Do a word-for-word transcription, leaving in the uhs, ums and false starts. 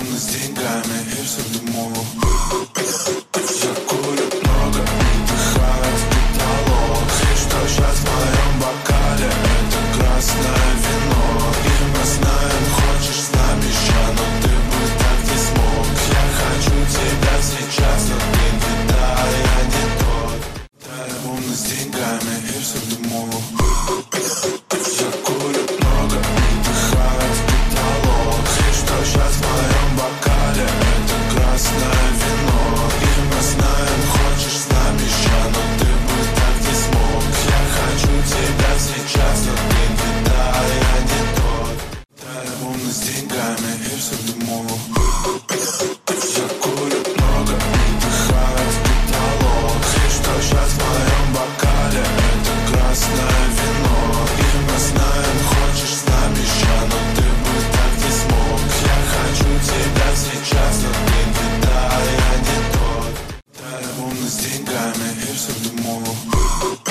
умный с деньгами и все в дыму. Я курю много, вдыхаю в потолок. И что сейчас в моем бокале? Это красное вино. И мы знаем, хочешь с нами еще, но ты бы так не смог. Я хочу тебя сейчас, но ты не та, я не тот. Да, я умный с деньгами и все в дыму. Я курю много, вдыхаю в потолок. И что сейчас в моем бокале? Это красное вино. И мы знаем, хочешь с нами еще, но ты бы так не смог. Я хочу тебя сейчас, но ты не та, я не тот. Да, я умный с деньгами и все в дыму. Я курю много, вдыхаю в потолок. И что сейчас в моем бокале? Это красное вино. И мы знаем, хочешь с нами еще, но ты бы так не смог. Я хочу тебя сейчас, но ты не та, я не тот. Да, я умный с деньгами и все в дыму.